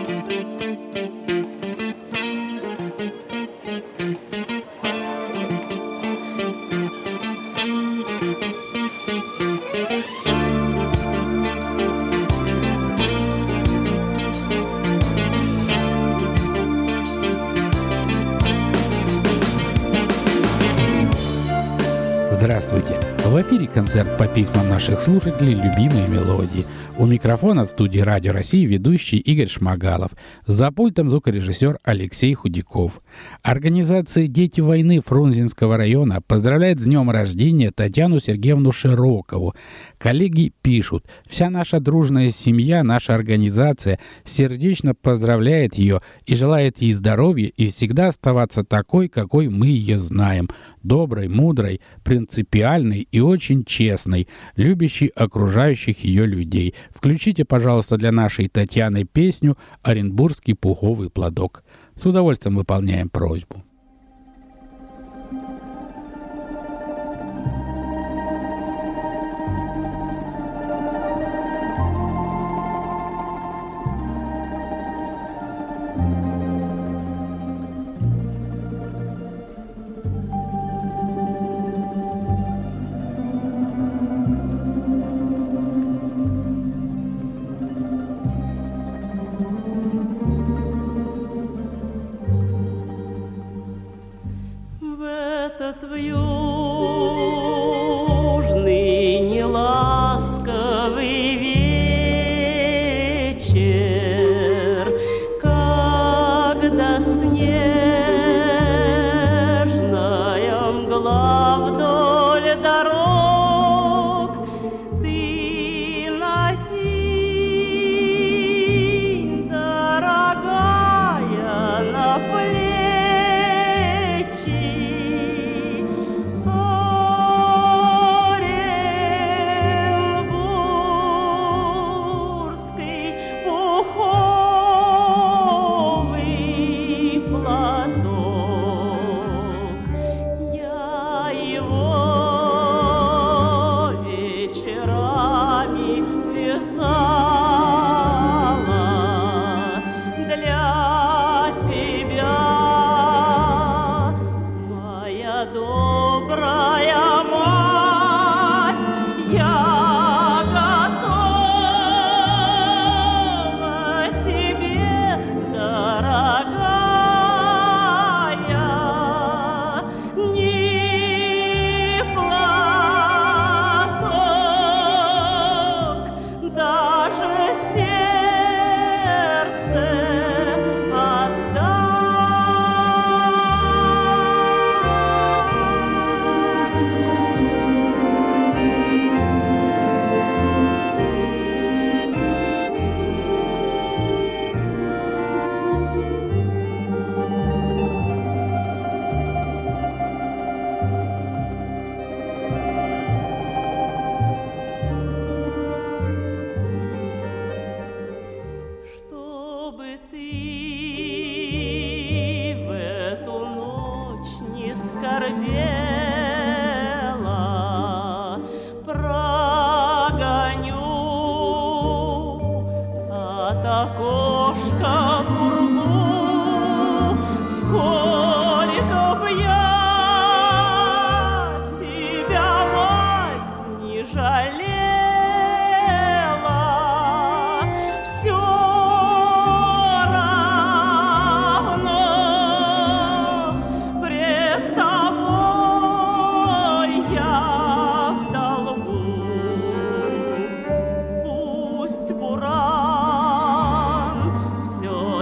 Здравствуйте! В эфире концерт по письмам наших слушателей «Любимые мелодии». У микрофона в студии Радио России ведущий Игорь Шмагалов. За пультом звукорежиссер Алексей Худяков. Организация «Дети войны» Фрунзенского района поздравляет с днем рождения Татьяну Сергеевну Широкову. Коллеги пишут: «Вся наша дружная семья, наша организация сердечно поздравляет ее и желает ей здоровья и всегда оставаться такой, какой мы ее знаем. Доброй, мудрой, принципиальной и очень честной, любящей окружающих ее людей. Включите, пожалуйста, для нашей Татьяны песню «Оренбургский пуховый платок». С удовольствием выполняем просьбу. Буран все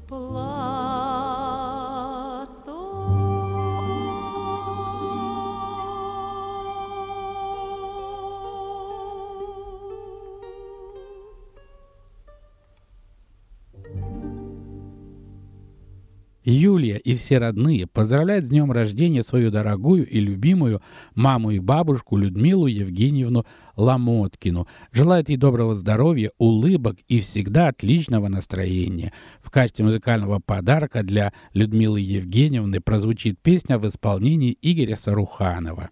Юлия и все родные поздравляют с днем рождения свою дорогую и любимую маму и бабушку Людмилу Евгеньевну Ломоткину. Желают ей доброго здоровья, улыбок и всегда отличного настроения. В качестве музыкального подарка для Людмилы Евгеньевны прозвучит песня в исполнении Игоря Саруханова.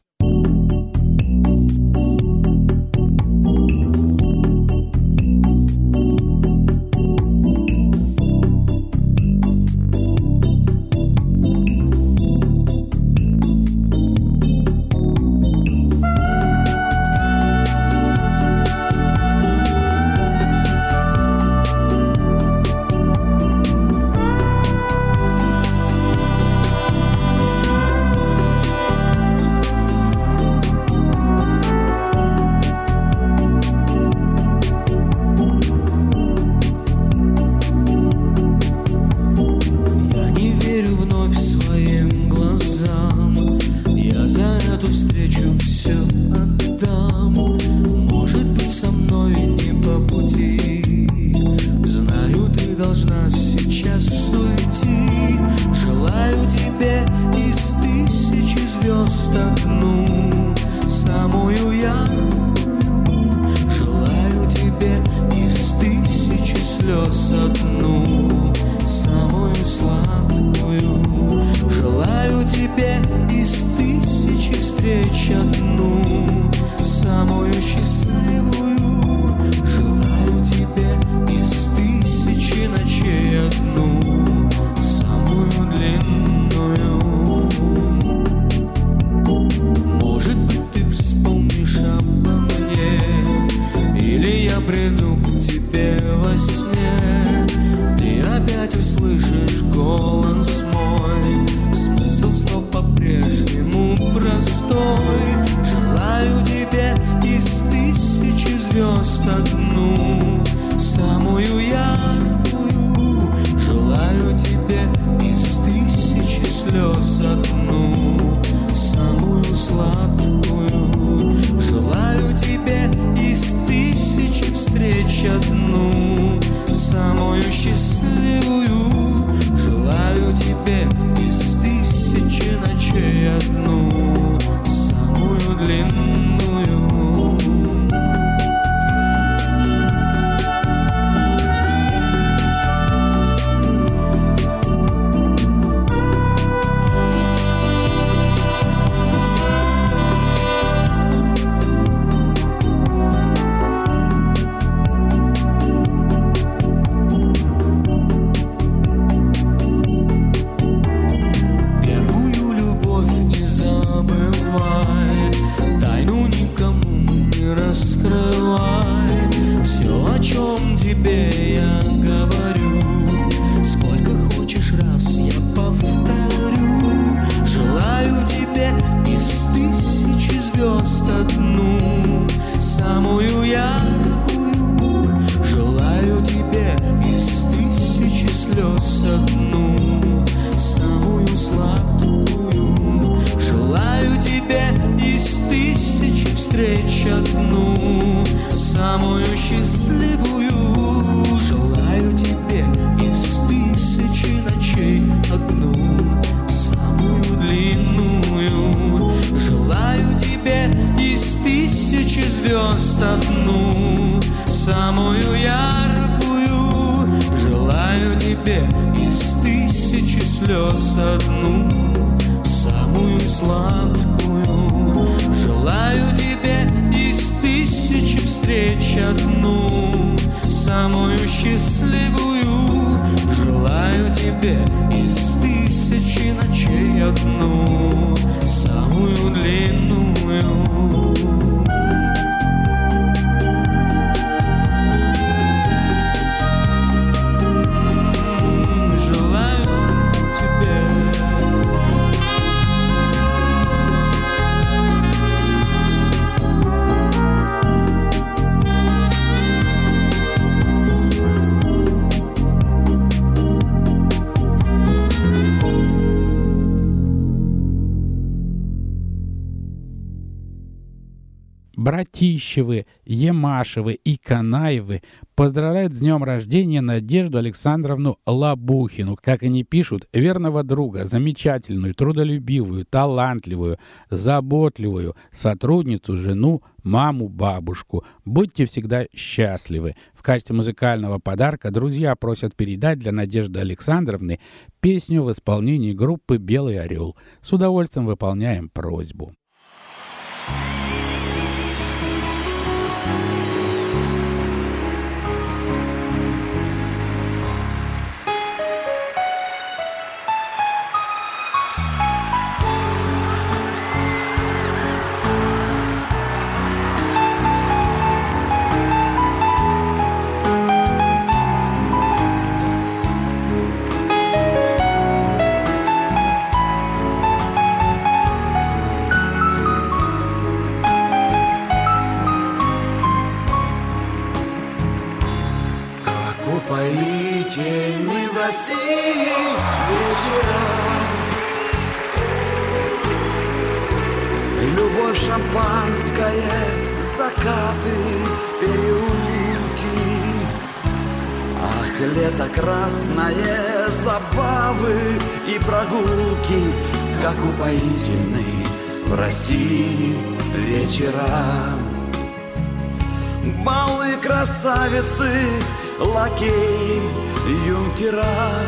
Братищевы, Емашевы и Канаевы поздравляют с днем рождения Надежду Александровну Лабухину. Как они пишут, верного друга, замечательную, трудолюбивую, талантливую, заботливую сотрудницу, жену, маму, бабушку. Будьте всегда счастливы. В качестве музыкального подарка друзья просят передать для Надежды Александровны песню в исполнении группы «Белый орел». С удовольствием выполняем просьбу. Упоительны в России вечера, любовь, шампанское, закаты, переулки. Ах, лето красное, забавы и прогулки, как упоительны в России вечера. Балы, красавицы, лакей, юнкера,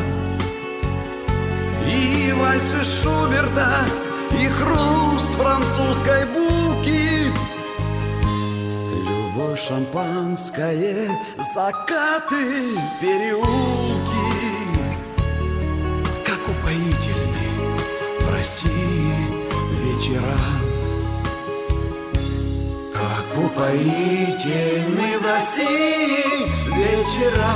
и вальсы Шуберта, и хруст французской булки. Любовь, шампанское, закаты, переулки, как упоительны в России вечера. Как упоительны в России вечера.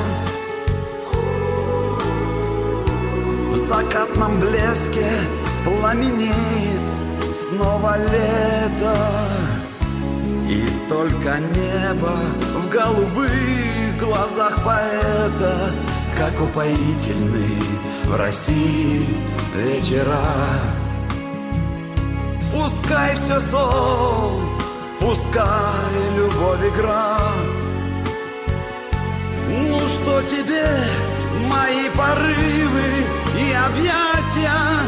В закатном блеске пламенеет снова лето, и только небо в голубых глазах поэта. Как упоительны в России вечера. Пускай все сон, пускай любовь игра. Ну что тебе мои порывы и объятия?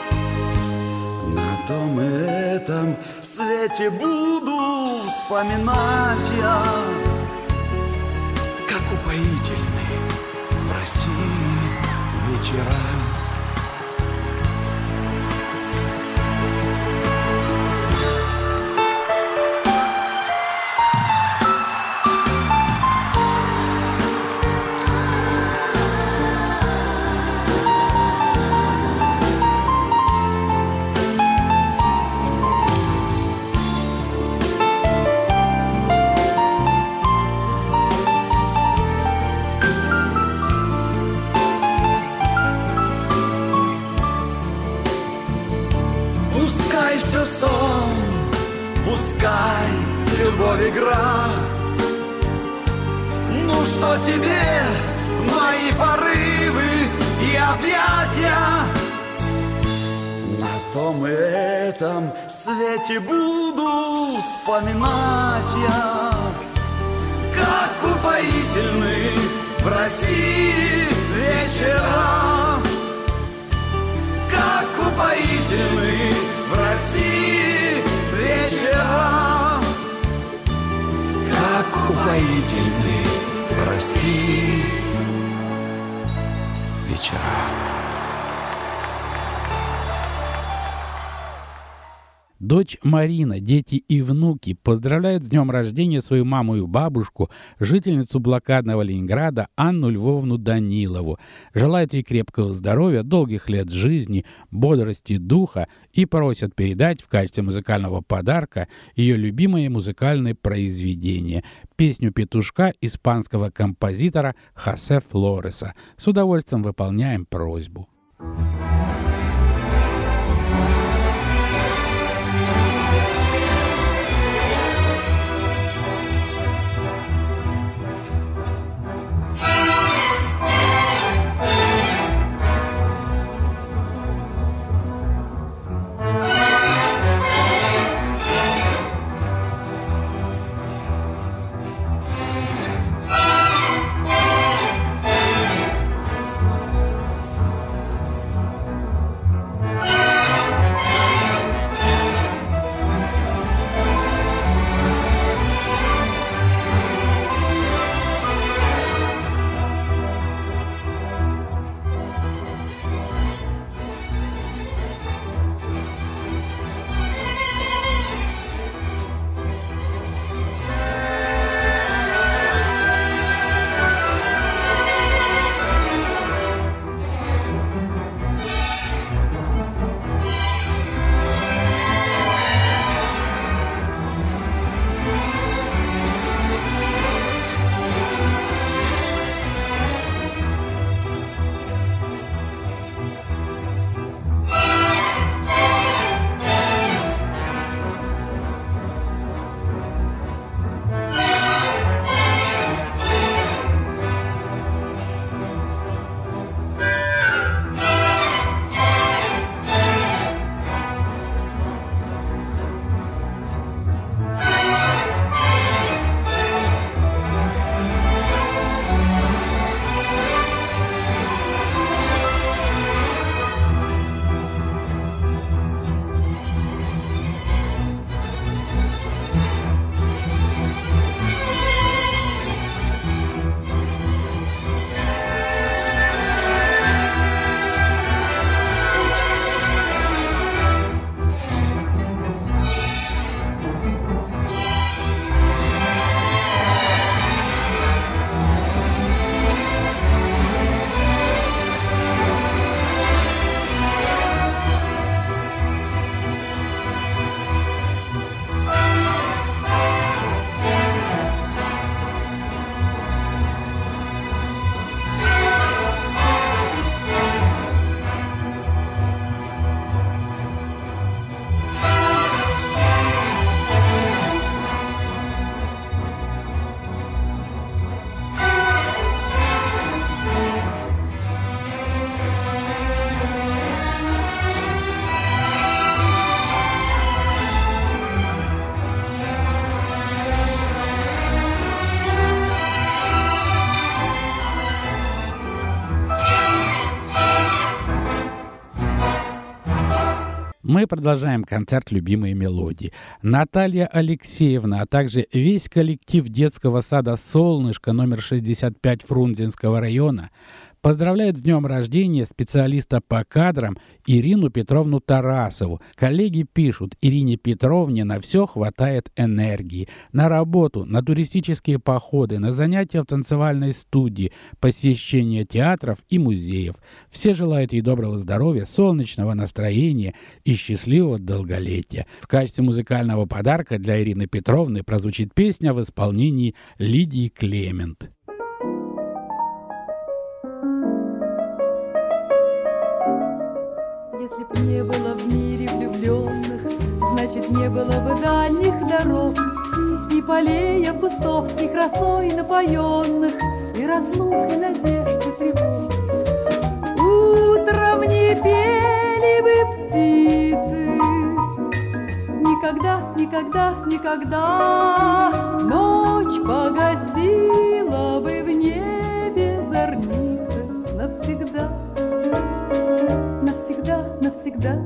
На том и этом свете буду вспоминать я. Как упоительны в России вечера. Все сон, пускай любовь игра. Ну что тебе мои порывы и объятия? На том и этом свете буду вспоминать я. Как упоительны в России вечера. Как упоительны в России вечера. Как упоительны в России вечера. Дочь Марина, дети и внуки поздравляют с днем рождения свою маму и бабушку, жительницу блокадного Ленинграда Анну Львовну Данилову. Желают ей крепкого здоровья, долгих лет жизни, бодрости духа и просят передать в качестве музыкального подарка ее любимое музыкальное произведение – песню «Петушка» испанского композитора Хосе Флореса. С удовольствием выполняем просьбу. Мы продолжаем концерт «Любимые мелодии». Наталья Алексеевна, а также весь коллектив детского сада «Солнышко» номер 65 Фрунзенского района поздравляют с днем рождения специалиста по кадрам Ирину Петровну Тарасову. Коллеги пишут: Ирине Петровне на все хватает энергии. На работу, на туристические походы, на занятия в танцевальной студии, посещение театров и музеев. Все желают ей доброго здоровья, солнечного настроения и счастливого долголетия. В качестве музыкального подарка для Ирины Петровны прозвучит песня в исполнении Лидии Клемент. Если б не было в мире влюбленных, значит, не было бы дальних дорог, и полей августовских росой напоенных, и разлук, и надежд, и тревог. Утром не пели бы птицы, никогда, никогда, никогда. Ночь погасила бы в небе зорницы навсегда. Навсегда, навсегда.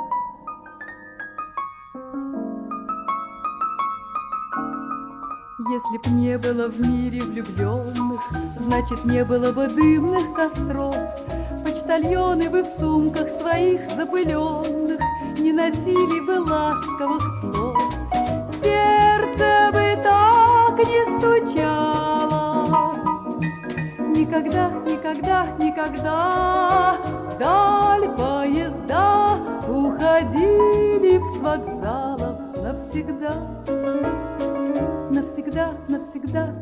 Если б не было в мире влюбленных, значит, не было бы дымных костров. Почтальоны бы в сумках своих запыленных не носили бы ласковых слов. Сердце бы так не стучало никогда, никогда, никогда. Вдаль поезда уходили б с вокзалов навсегда, навсегда, навсегда.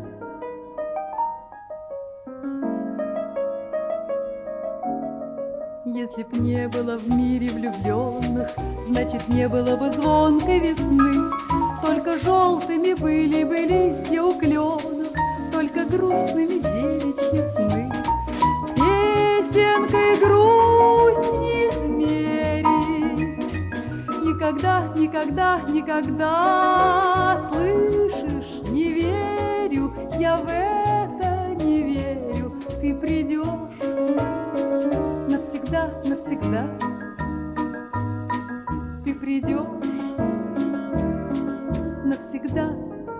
Если б не было в мире влюбленных, значит, не было бы звонкой весны. Только желтыми были бы листья у кленов, только грустными девичьи сны. Песенкой грусть не измерить, никогда, никогда, никогда. Слышишь, не верю, я в это не верю. Ты придешь навсегда, навсегда. Ты придешь навсегда.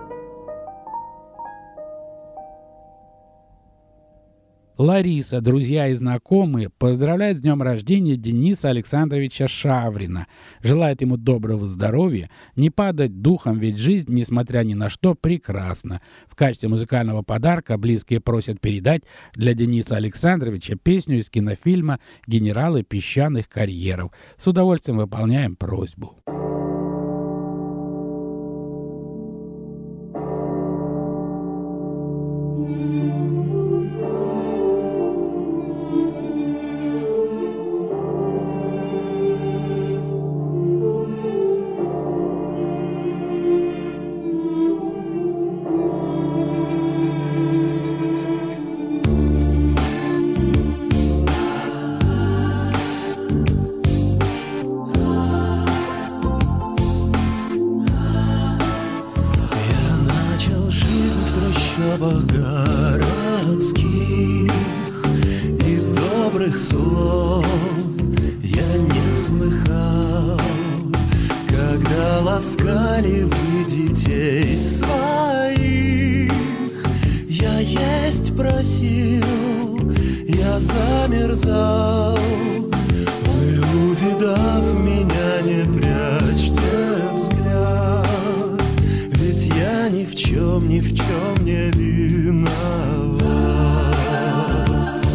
Лариса, друзья и знакомые поздравляют с днем рождения Дениса Александровича Шаврина. Желает ему доброго здоровья, не падать духом, ведь жизнь, несмотря ни на что, прекрасна. В качестве музыкального подарка близкие просят передать для Дениса Александровича песню из кинофильма «Генералы песчаных карьеров». С удовольствием выполняем просьбу. городских и добрых слов я не слыхал, когда ласкали вы детей своих. Я есть просил, я замерзал. Вы, увидав меня, не прячьте взгляд, ведь я ни в чем не виноват.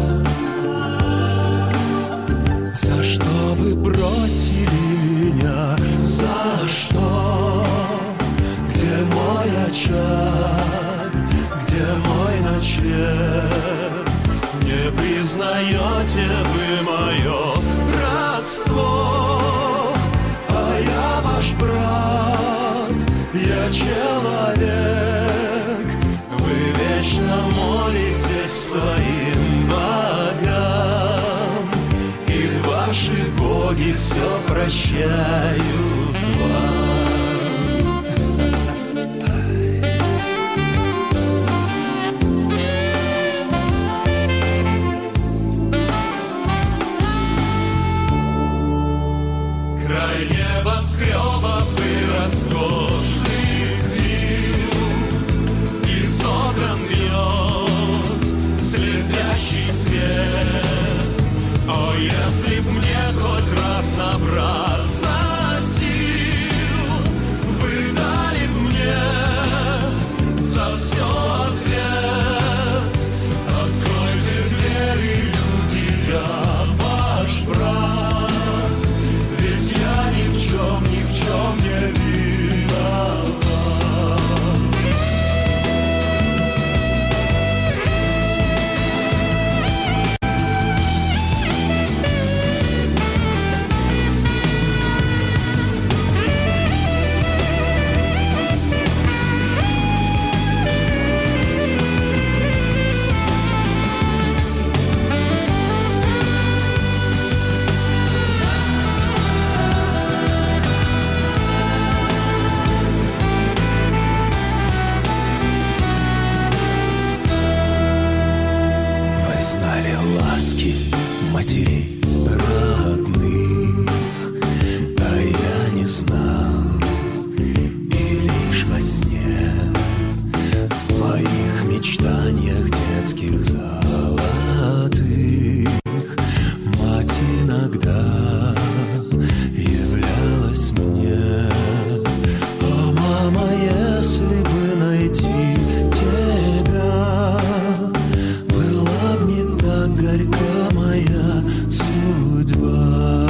За что вы бросили меня? За что? Где мой очаг? Где мой ночлег? Не признаете вы мое родство? А я ваш брат, я человек. Вы вечно молитесь своим богам, и ваши боги все прощают вам. Край небоскребов и роскошных вилл. Из окон бьет слепящий свет. О, если б мне хоть раз набраться сил, вы дали б мне за все ответ. Откройте двери, люди, я ваш брат, ведь я ни в чем не виноват. Матерей родных, а я не знал, и лишь во сне, в моих мечтаниях детских золотых, мать иногда являлась мне. О, мама, если бы найти тебя, была б не так горька моя судьба.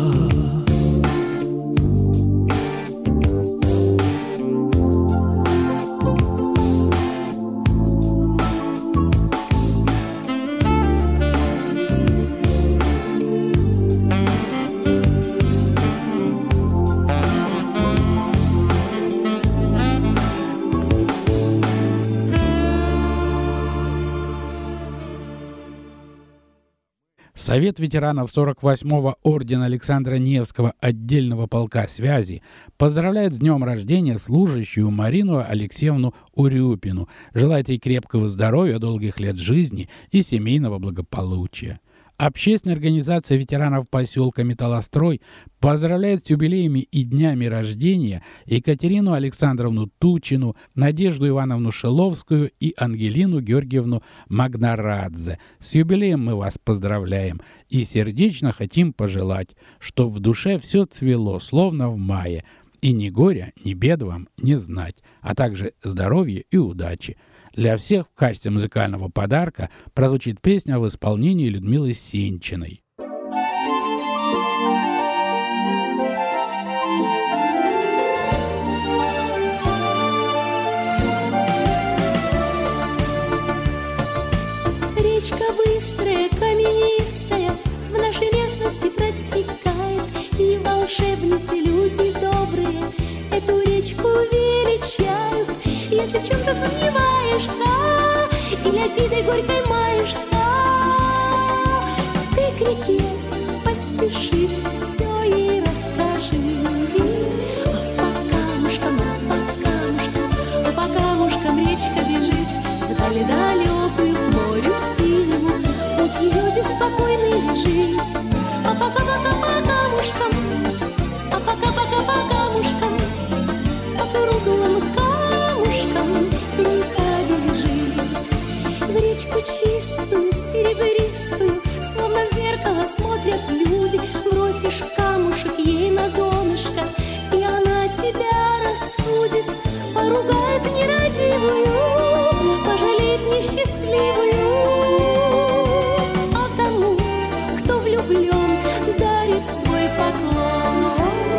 Совет ветеранов 48-го ордена Александра Невского отдельного полка связи поздравляет с днем рождения служащую Марину Алексеевну Урюпину. Желает ей крепкого здоровья, долгих лет жизни и семейного благополучия. Общественная организация ветеранов поселка Металлострой поздравляет с юбилеями и днями рождения Екатерину Александровну Тучину, Надежду Ивановну Шиловскую и Ангелину Георгиевну Магнарадзе. С юбилеем мы вас поздравляем и сердечно хотим пожелать, чтоб в душе все цвело, словно в мае, и ни горя, ни бед вам не знать, а также здоровья и удачи. Для всех в качестве музыкального подарка прозвучит песня в исполнении Людмилы Сенчиной. Речка быстрая, каменистая, в нашей местности протекает, и волшебницы, люди добрые, эту речку величают. Если в чем-то сомневаешься или обидой горькой маешься, ты к реке поспеши, все ей расскажи. А по камушкам речка бежит вдали далекую к морю синему, путь ее беспокойный лежит. А пока-пока по камушкам, а пока-пока по камушкам, по круглым камушкам река бежит. В речку чистую, серебристую, словно в зеркало смотрят люди. Бросишь камушек ей на донышко, и она тебя рассудит, поругает нерадивую, пожалеет несчастливую. А тому, кто влюблен, дарит свой поклон.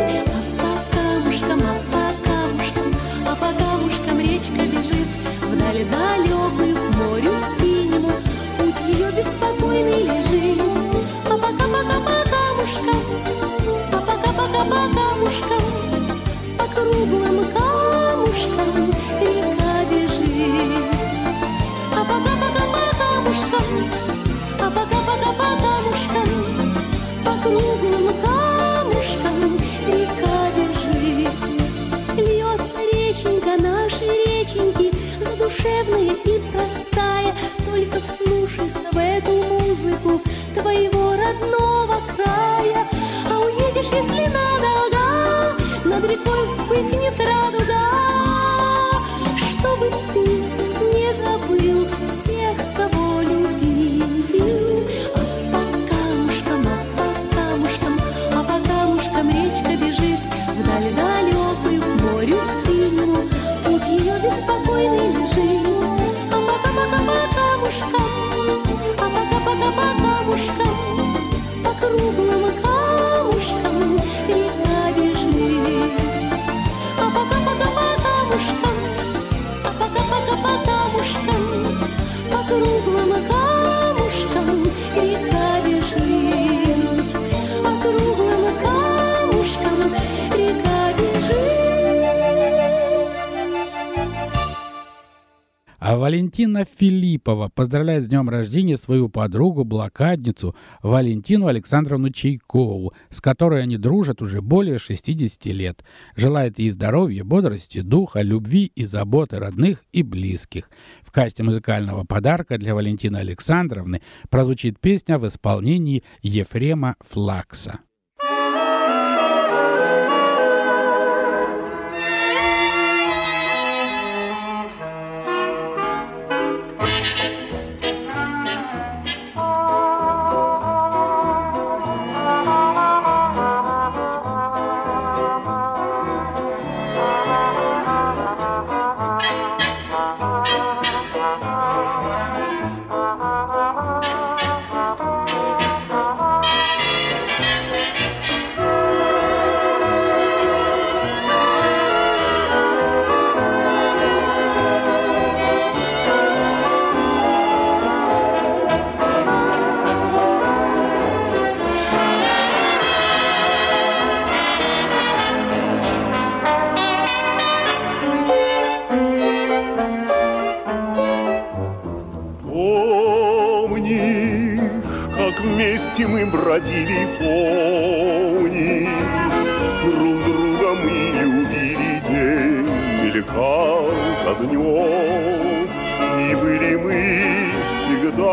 А по камушкам речка бежит вдали далекую к морю синему, путь ее беспокойный лежит. А пока-пока по камушкам, а пока-пока по камушкам, по круглым камушкам река бежит. А пока-пока по камушкам, а пока-пока по камушкам, по круглым камушкам река бежит. Льется реченька нашей реченьки, задушевная и простая, только вслушайся в эту музыку твоего родного края. А уедешь, если надолго, рекой вспыхнет радуга, чтобы ты не забыл тех, кого любил. А по камушкам, а по камушкам речка бежит вдаль далекую, к морю синему, путь ее беспокойный лежит. А пока-пока по камушкам, а пока-пока по камушкам, по круглым камушкам река бежит. А пока-пока по камушкам, а пока-пока по камушкам, по круглым камушкам река бежит. По круглым камушкам река бежит. А Валентина Филиппова поздравляет с днем рождения свою подругу-блокадницу Валентину Александровну Чайкову, с которой они дружат уже более 60 лет. Желает ей здоровья, бодрости, духа, любви и заботы родных и близких. В качестве музыкального подарка для Валентины Александровны прозвучит песня в исполнении Ефрема Флакса. Вместе мы бродили, помнишь, друг друга мы любили, день мелькал за днем, и были мы всегда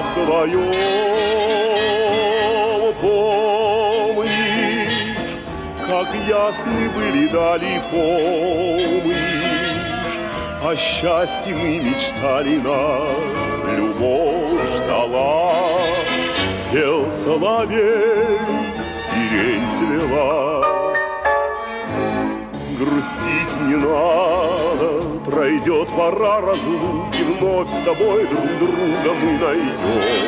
вдвоем. Помнишь, как ясны были дали, помнишь, о счастье мы мечтали, нас любовь ждала. Пел соловей, сирень цвела. Грустить не надо, пройдет пора разлуки, вновь с тобой друг друга мы найдем.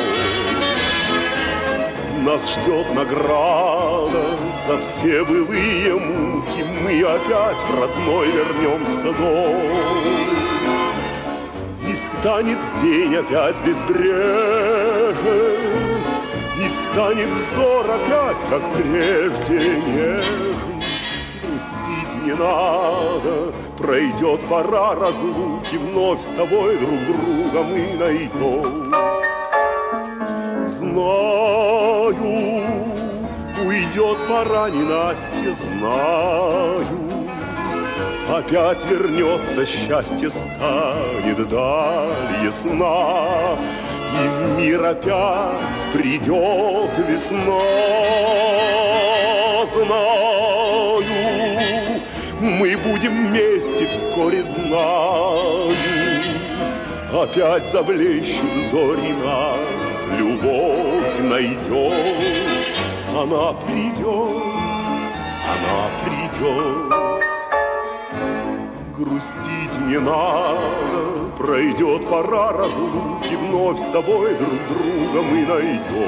Нас ждет награда за все былые муки, мы опять в родной вернемся дом. И станет день опять безбрежен, и станет взор опять, как прежде, нежен. Грустить не надо, пройдет пора разлуки, вновь с тобой друг друга мы найдем. Знаю, уйдет пора ненастья, знаю, опять вернется счастье, станет даль ясна, и в мир опять придет весна. Знаю, мы будем вместе вскоре, знаю, опять заблещут зори, нас любовь найдет. Она придет, она придет. Грустить не надо, пройдет пора разлуки, вновь с тобой друг друга мы найдем.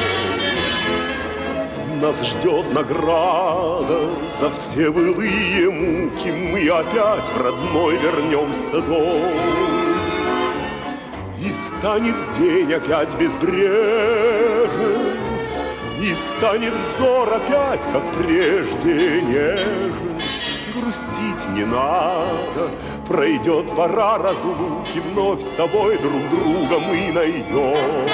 Нас ждет награда за все былые муки, мы опять в родной вернемся дом. И станет день опять безбрежен, и станет взор опять, как прежде, нежен. Грустить не надо, пройдет пора разлуки, вновь с тобой друг друга мы найдем.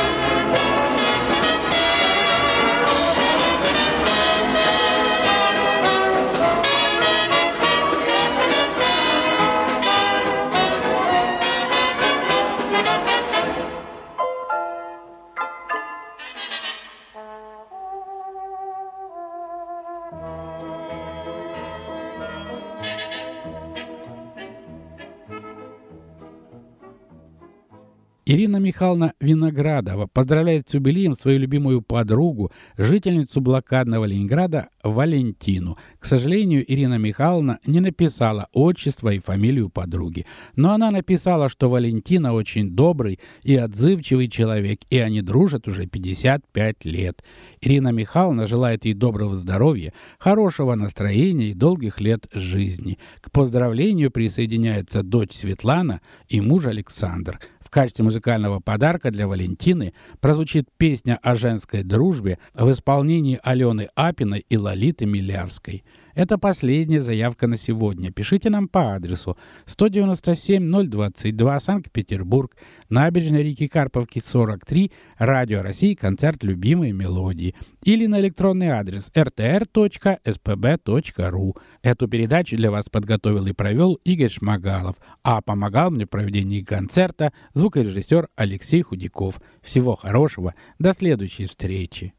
Ирина Михайловна Виноградова поздравляет с юбилеем свою любимую подругу, жительницу блокадного Ленинграда Валентину. К сожалению, Ирина Михайловна не написала отчество и фамилию подруги. Но она написала, что Валентина очень добрый и отзывчивый человек, и они дружат уже 55 лет. Ирина Михайловна желает ей доброго здоровья, хорошего настроения и долгих лет жизни. К поздравлению присоединяется дочь Светлана и муж Александр. В качестве музыкального подарка для Валентины прозвучит песня о женской дружбе в исполнении Алены Апиной и Лолиты Милявской. Это последняя заявка на сегодня. Пишите нам по адресу 197-022, Санкт-Петербург, набережная реки Карповки, 43, Радио России, концерт «Любимые мелодии». Или на электронный адрес rtr.spb.ru. Эту передачу для вас подготовил и провел Игорь Шмагалов, а помогал мне в проведении концерта звукорежиссер Алексей Худяков. Всего хорошего, до следующей встречи.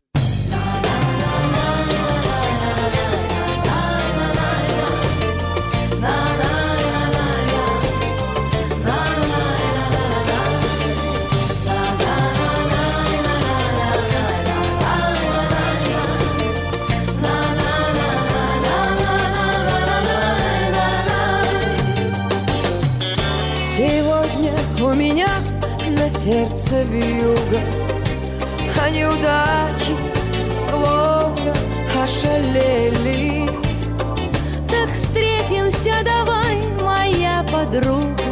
Сегодня у меня на сердце вьюга, а неудачи словно ошалели. Так встретимся давай, моя подруга,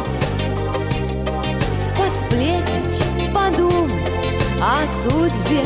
посплетничать, подумать о судьбе.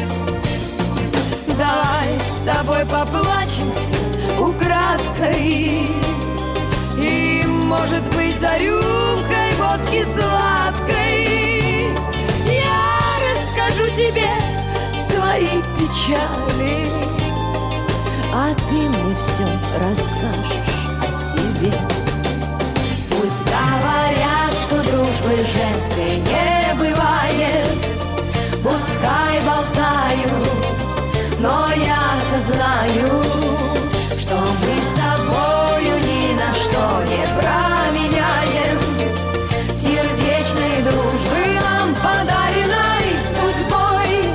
Давай с тобой поплачемся украдкой, и, может быть, за рюмкой водки сладкой я расскажу тебе свои печали, А ты мне все расскажешь о себе. Пусть говорят, что дружбы женской не бывает, пускай болтают, но я-то знаю, что мы с тобою ни на что не променяем сердечной дружбы нам подаренной судьбой.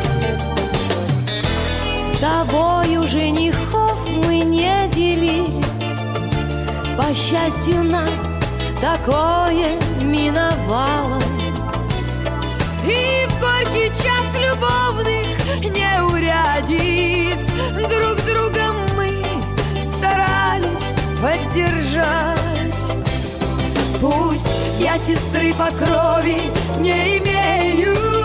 С тобою женихов мы не делили, по счастью нас такое миновало. И в горький час любовных неурядиц друг друга мы старались поддержать. Пусть я сестры по крови не имею,